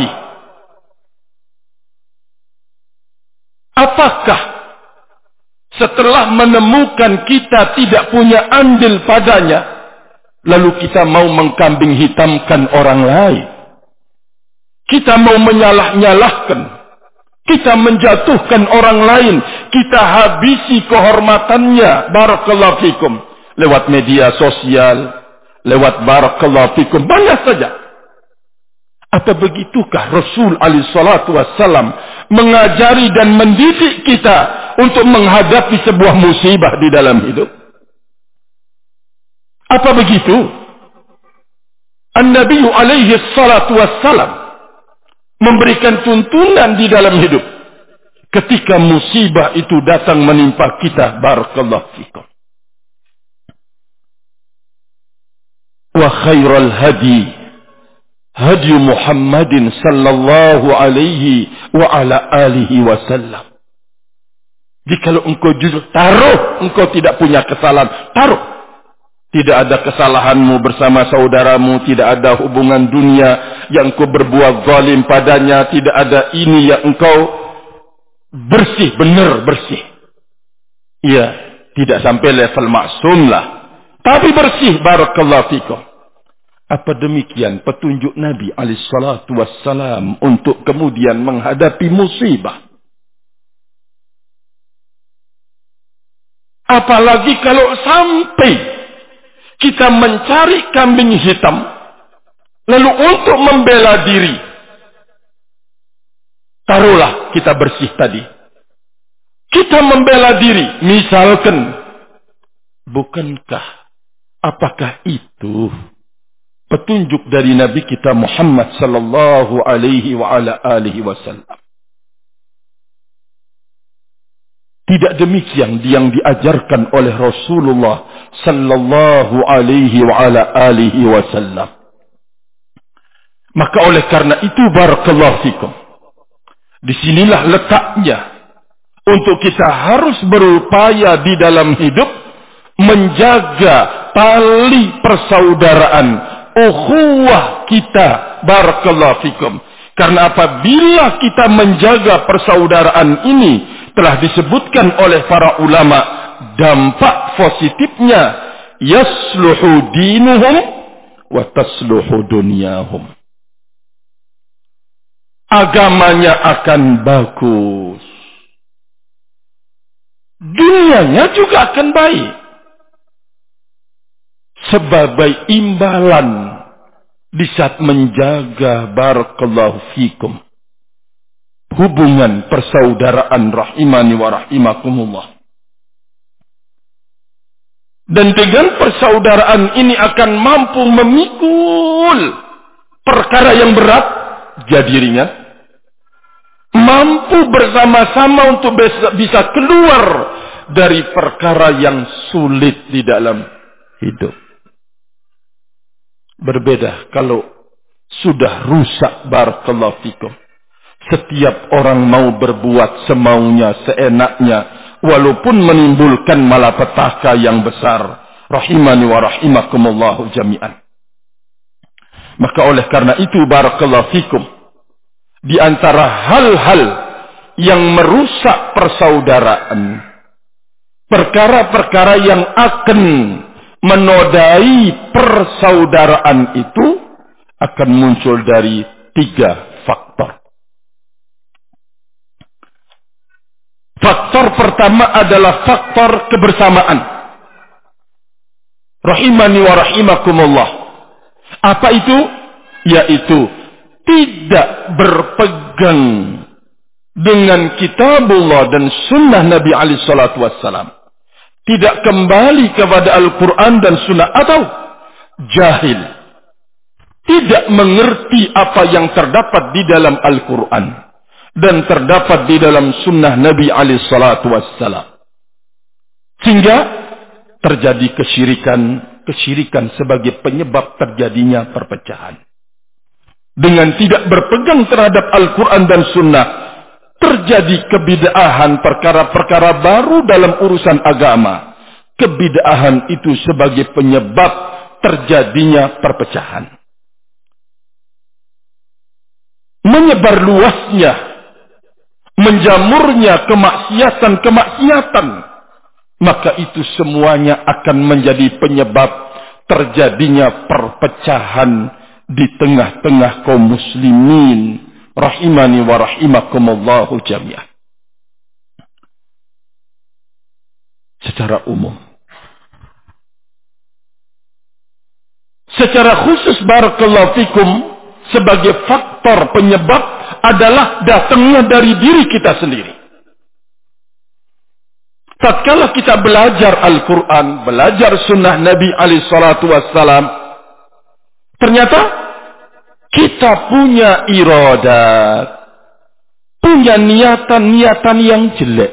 Apakah setelah menemukan kita tidak punya andil padanya, lalu kita mau mengkambing hitamkan orang lain? Kita mau menyalah-nyalahkan. Kita menjatuhkan orang lain. Kita habisi kehormatannya. Barakallahu fikum. Lewat media sosial. Lewat barakallahu fikum. Banyak saja. Apa begitukah Rasul alaihi salatu wassalam mengajari dan mendidik kita untuk menghadapi sebuah musibah di dalam hidup? Apa begitu? An-Nabi alaihi salatu wassalam memberikan tuntunan di dalam hidup ketika musibah itu datang menimpa kita. Barakallahu fikum. Wa khairal hadi Muhammadin sallallahu alaihi wa ala alihi wasallam. Jikalau engkau jujur, taruh engkau tidak punya kesalahan, taruh. Tidak ada kesalahanmu bersama saudaramu, tidak ada hubungan dunia yang engkau berbuat zalim padanya, tidak ada ini yang engkau bersih, benar bersih. Iya, tidak sampai level maksum lah, tapi bersih. Barakallahu fikum. Apa demikian petunjuk Nabi alaihi salatu wassalam untuk kemudian menghadapi musibah? Apalagi kalau sampai kita mencari kambing hitam, lalu untuk membela diri, taruhlah kita bersih tadi. Kita membela diri, misalkan, bukankah, apakah itu petunjuk dari Nabi kita Muhammad sallallahu alaihi wa ala alihi wasallam? Tidak demikian yang diajarkan oleh Rasulullah sallallahu alaihi wa ala alihi wasallam. Maka oleh karena itu, barakallahu fikum, disinilah letaknya untuk kita harus berupaya di dalam hidup menjaga tali persaudaraan ukhuwah kita. Barakallahu fikum. Karena apabila kita menjaga persaudaraan ini, telah disebutkan oleh para ulama, dampak positifnya, yasluhu dinuhum wa tasluhu dunyahum. Agamanya akan bagus, dunianya juga akan baik. Sebagai imbalan di saat menjaga barakallahu fikum hubungan persaudaraan rahimani wa rahimakumullah. Dan dengan persaudaraan ini akan mampu memikul perkara yang berat jadi ringan. Mampu bersama-sama untuk bisa keluar dari perkara yang sulit di dalam hidup. Berbeda kalau sudah rusak barakallahu fikum. Setiap orang mau berbuat semaunya, seenaknya, walaupun menimbulkan malapetaka yang besar. Rahimani wa rahimakumullahu jami'an. Maka oleh karena itu barakallahu fikum, di antara hal-hal yang merusak persaudaraan, perkara-perkara yang akan menodai persaudaraan itu akan muncul dari 3 faktor. Faktor pertama adalah faktor kebersamaan. Rahimani wa rahimakumullah. Apa itu? Yaitu tidak berpegang dengan kitabullah dan sunnah Nabi alaihi salatu wassalam. Tidak kembali kepada Al-Quran dan sunnah, atau jahil. Tidak mengerti apa yang terdapat di dalam Al-Quran dan terdapat di dalam sunnah Nabi alaihi salatu wassalam. Sehingga terjadi kesyirikan sebagai penyebab terjadinya perpecahan. Dengan tidak berpegang terhadap Al-Quran dan sunnah, terjadi kebid'ahan, perkara-perkara baru dalam urusan agama. Kebid'ahan itu sebagai penyebab terjadinya perpecahan. Menyebar luasnya, menjamurnya kemaksiatan-kemaksiatan, maka itu semuanya akan menjadi penyebab terjadinya perpecahan di tengah-tengah kaum muslimin. Rahimani wa rahimakumullahu jami'an. Secara umum. Secara khusus barakallahu fikum, sebagai faktor penyebab adalah datangnya dari diri kita sendiri. Tatkala kita belajar Al-Quran, belajar sunnah Nabi alaihi salatu wassalam, ternyata kita punya iradat, punya niatan-niatan yang jelek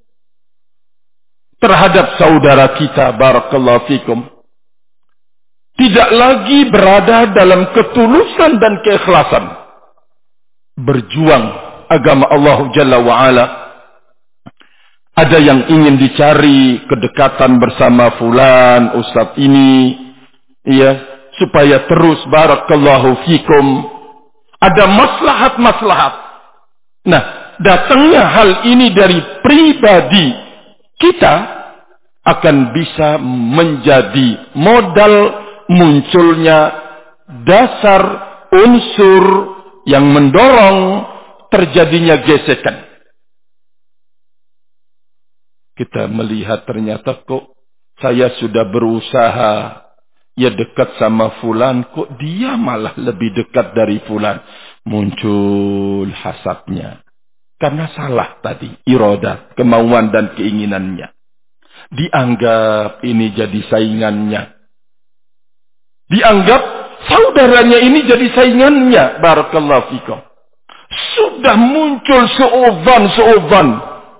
terhadap saudara kita barakallahu fikum. Tidak lagi berada dalam ketulusan dan keikhlasan berjuang agama Allah Jalla wa'ala. Ada yang ingin dicari kedekatan bersama fulan, ustaz ini, ya, supaya terus barakallahu fikum. Ada maslahat-maslahat. Nah, datangnya hal ini dari pribadi kita akan bisa menjadi modal munculnya dasar unsur yang mendorong terjadinya gesekan. Kita melihat ternyata kok saya sudah berusaha ya dekat sama fulan, kok dia malah lebih dekat dari fulan. Muncul hasadnya. Karena salah tadi, iradat, kemauan dan keinginannya. Dianggap ini jadi saingannya. Dianggap saudaranya ini jadi saingannya. Barakallahu fikum. Sudah muncul seovan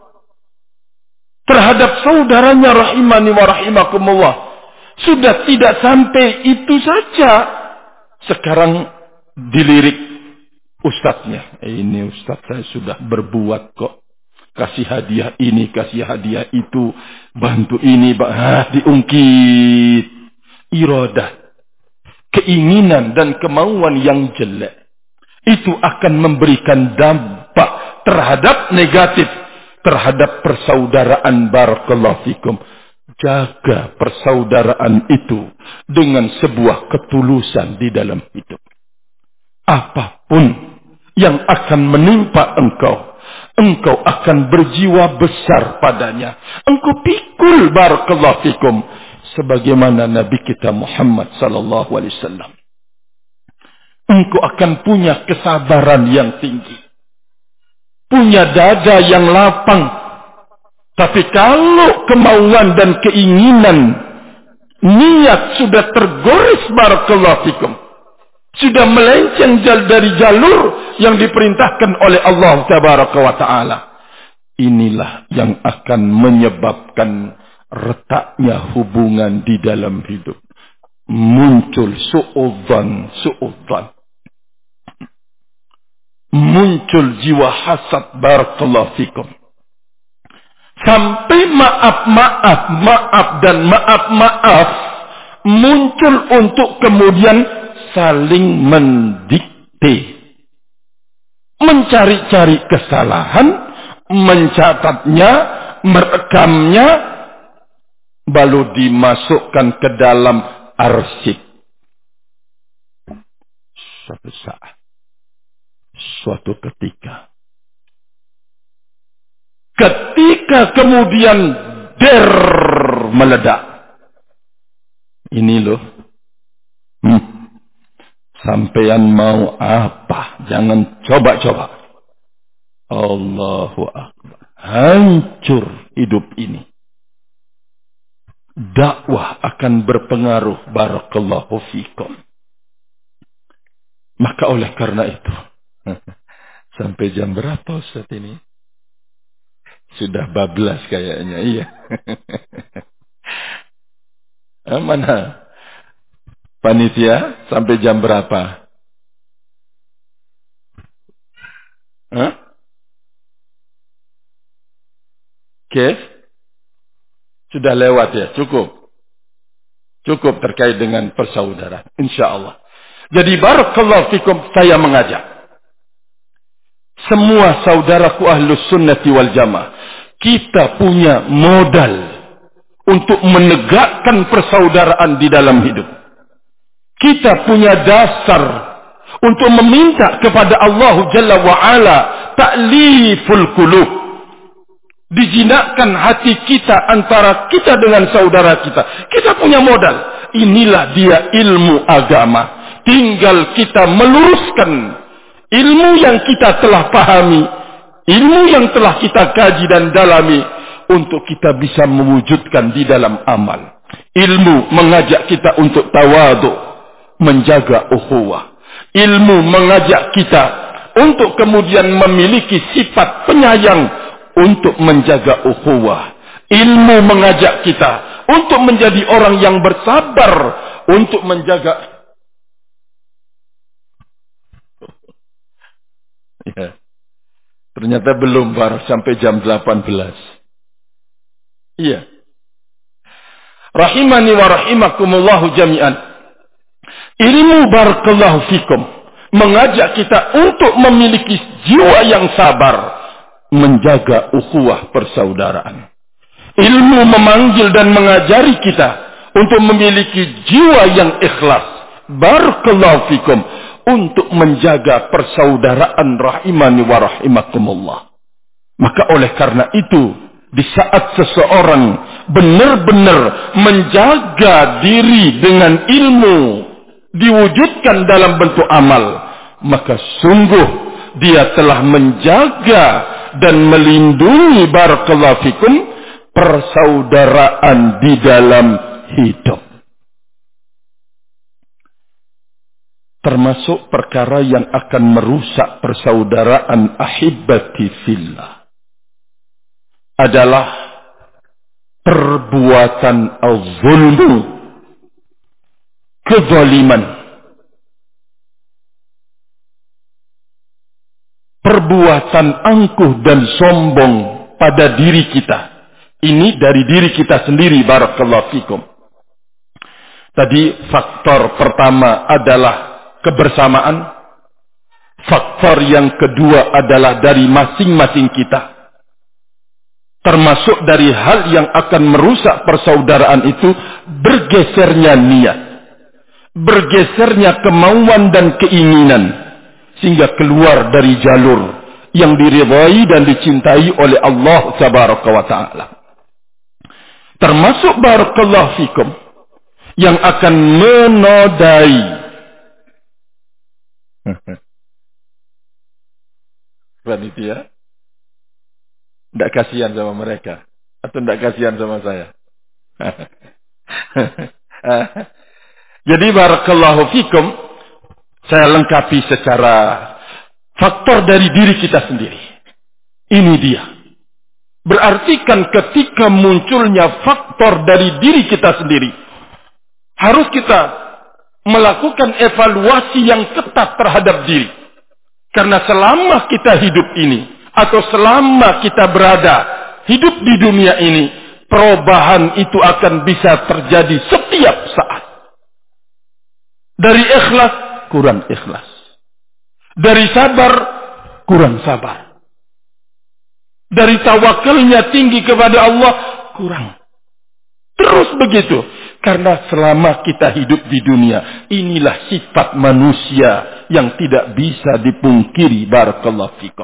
terhadap saudaranya rahimani wa rahimakumullah. Sudah tidak sampai itu saja. Sekarang dilirik ustadznya. Ini ustadz saya sudah berbuat kok. Kasih hadiah ini, kasih hadiah itu. Bantu ini, diungkit. Iradah. Keinginan dan kemauan yang jelek. itu akan memberikan dampak terhadap negatif terhadap persaudaraan. Barakallahu fikum. Jaga persaudaraan itu dengan sebuah ketulusan di dalam hidup. Apapun yang akan menimpa engkau, engkau akan berjiwa besar padanya. Engkau pikul, barakallahu fikum, sebagaimana Nabi kita Muhammad sallallahu alaihi wasallam. Engkau akan punya kesabaran yang tinggi, punya dada yang lapang. Tapi kalau kemauan dan keinginan, niat sudah tergores, barakallahu fikum, sudah melenceng dari jalur yang diperintahkan oleh Allah tabaraka wa ta'ala, inilah yang akan menyebabkan retaknya hubungan di dalam hidup. Muncul su'udzan, muncul jiwa hasad, barakallahu fikum. Sampai maaf dan maaf muncul untuk kemudian saling mendikte, mencari-cari kesalahan, mencatatnya, merekamnya, lalu dimasukkan ke dalam arsip. Suatu saat, suatu ketika kemudian meledak. Ini loh. Sampean mau apa? Jangan coba-coba. Allahu Akbar. Hancur hidup ini. Dakwah akan berpengaruh. Barakallahu fikum. Maka oleh karena itu. Sampai jam berapa Ustaz ini? Sudah bablas kayaknya, iya. Mana? Panitia, sampai jam berapa? Hah? Oke? Sudah lewat ya, cukup. Cukup terkait dengan persaudaraan, insyaallah. Jadi barakallahu fikum, saya mengajak semua saudaraku ahlus sunnati wal jamaah, kita punya modal untuk menegakkan persaudaraan di dalam hidup. Kita punya dasar untuk meminta kepada Allah Jalla wa'ala ta'liful qulub. Dijinakkan hati kita antara kita dengan saudara kita. Kita punya modal. Inilah dia ilmu agama. Tinggal kita meluruskan ilmu yang kita telah pahami, ilmu yang telah kita kaji dan dalami, untuk kita bisa mewujudkan di dalam amal. Ilmu mengajak kita untuk tawadhu, menjaga ukhuwah. Ilmu mengajak kita untuk kemudian memiliki sifat penyayang, untuk menjaga ukhuwah. Ilmu mengajak kita untuk menjadi orang yang bersabar, untuk menjaga. Ya. Ternyata belum, baru sampai jam 18. Iya. Rahimani wa rahimakumullahu jami'an. Ilmu barakallahu fikum mengajak kita untuk memiliki jiwa yang sabar, menjaga ukhuwah persaudaraan. Ilmu memanggil dan mengajari kita untuk memiliki jiwa yang ikhlas, barakallahu fikum, untuk menjaga persaudaraan. Rahimani wa rahimakumullah. Maka oleh karena itu, di saat seseorang benar-benar menjaga diri dengan ilmu, diwujudkan dalam bentuk amal, maka sungguh dia telah menjaga dan melindungi, barakallahu fikum, persaudaraan di dalam hidup. Termasuk perkara yang akan merusak persaudaraan ahibbati fillah adalah perbuatan al-zulmu, kezaliman, perbuatan angkuh dan sombong pada diri kita. Ini dari diri kita sendiri, barakallahu fikum. Tadi faktor pertama adalah kebersamaan. Faktor yang kedua adalah dari masing-masing kita. Termasuk dari hal yang akan merusak persaudaraan itu bergesernya niat. Bergesernya kemauan dan keinginan. Sehingga keluar dari jalur yang diridhai dan dicintai oleh Allah Tabaraka wa Ta'ala. Termasuk barakallahu fikum yang akan menodai. Panitia, tidak kasihan sama mereka atau tidak kasihan sama saya. Jadi barakallahu fikum, saya lengkapi secara faktor dari diri kita sendiri. Ini dia. Berarti kan ketika munculnya faktor dari diri kita sendiri, harus kita melakukan evaluasi yang ketat terhadap diri. Karena selama kita hidup ini, atau selama kita berada hidup di dunia ini, perubahan itu akan bisa terjadi setiap saat. Dari ikhlas, kurang ikhlas. Dari sabar, kurang sabar. Dari tawakalnya tinggi kepada Allah, kurang. Terus begitu. Karena selama kita hidup di dunia, inilah sifat manusia yang tidak bisa dipungkiri. Barakallahu fikum.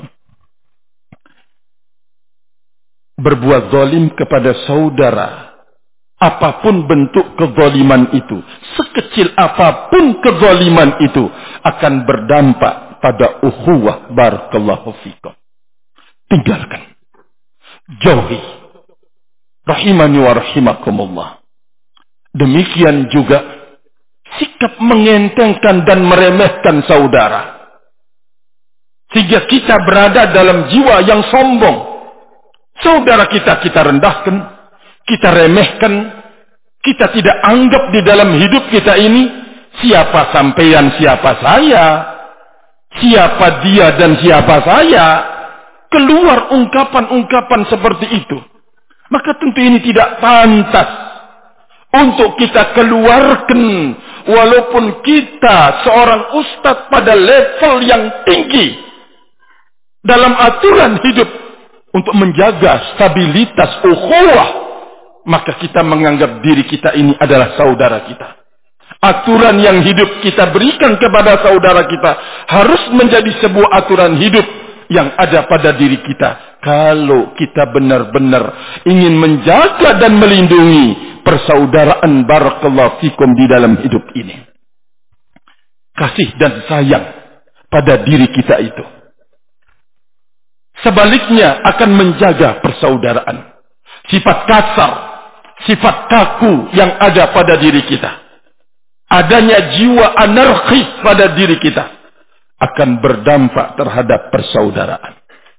Berbuat zalim kepada saudara, apapun bentuk kezaliman itu, sekecil apapun kezaliman itu, akan berdampak pada ukhuwah. Barakallahu fikum. Tinggalkan. Jauhi. Rahimani wa rahimakumullah. Demikian juga sikap mengentengkan dan meremehkan saudara. Sehingga kita berada dalam jiwa yang sombong. Saudara kita rendahkan, kita remehkan, kita tidak anggap di dalam hidup kita ini siapa sampean, siapa saya, siapa dia dan siapa saya. Keluar ungkapan-ungkapan seperti itu. Maka tentu ini tidak pantas untuk kita keluarkan, walaupun kita seorang ustadz pada level yang tinggi dalam aturan hidup untuk menjaga stabilitas ukhuwah, maka kita menganggap diri kita ini adalah saudara kita. Aturan yang hidup kita berikan kepada saudara kita harus menjadi sebuah aturan hidup yang ada pada diri kita. Kalau kita benar-benar ingin menjaga dan melindungi persaudaraan barakallahu fikum di dalam hidup ini. Kasih dan sayang pada diri kita itu. Sebaliknya akan menjaga persaudaraan. Sifat kasar, sifat kaku yang ada pada diri kita. Adanya jiwa anarkis pada diri kita akan berdampak terhadap persaudaraan.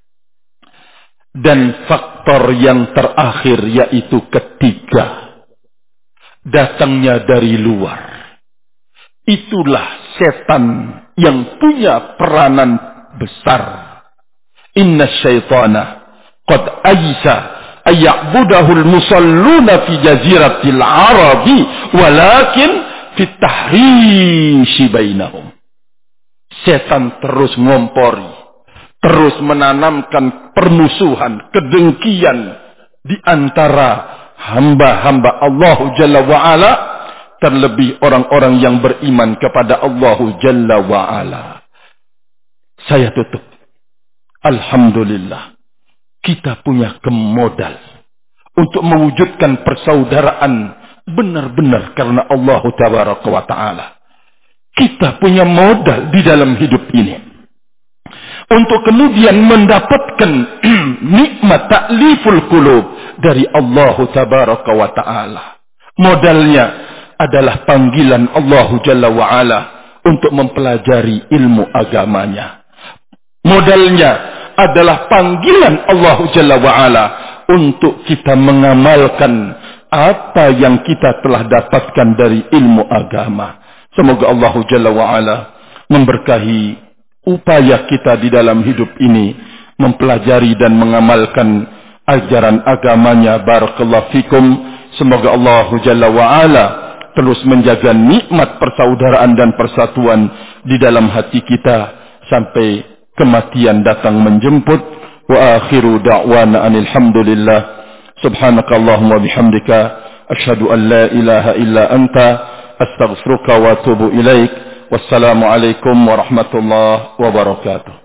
Dan faktor yang terakhir yaitu ketiga, datangnya dari luar. Itulah setan yang punya peranan besar. Inna syaitana qad aysa ayya'budahul musalluna fi jaziratil arabi walakin fit tahrishi bainahum. Setan terus ngompori, terus menanamkan permusuhan, kedengkian di antara hamba-hamba Allah Jalla wa'ala, terlebih orang-orang yang beriman kepada Allah Jalla wa'ala. Saya tutup. Alhamdulillah, kita punya modal untuk mewujudkan persaudaraan benar-benar karena Allah Tabaraka wa Ta'ala. Kita punya modal di dalam hidup ini untuk kemudian mendapatkan nikmat ta'liful qulub dari Allah Tabaraka wa Ta'ala. Modalnya adalah panggilan Allah Jalla wa'ala untuk mempelajari ilmu agamanya. Modalnya adalah panggilan Allah Jalla wa'ala untuk kita mengamalkan apa yang kita telah dapatkan dari ilmu agama. Semoga Allah Jalla wa'ala memberkahi upaya kita di dalam hidup ini, mempelajari dan mengamalkan ajaran agamanya. Barakallahu fikum. Semoga Allah Jalla wa'ala terus menjaga nikmat persaudaraan dan persatuan di dalam hati kita, sampai kematian datang menjemput. Wa akhiru da'wana alhamdulillah. Subhanakallahumma bihamdika asyhadu an la ilaha illa anta astaghfiruka wa atubu ilaik. Wassalamu alaikum warahmatullahi wabarakatuh.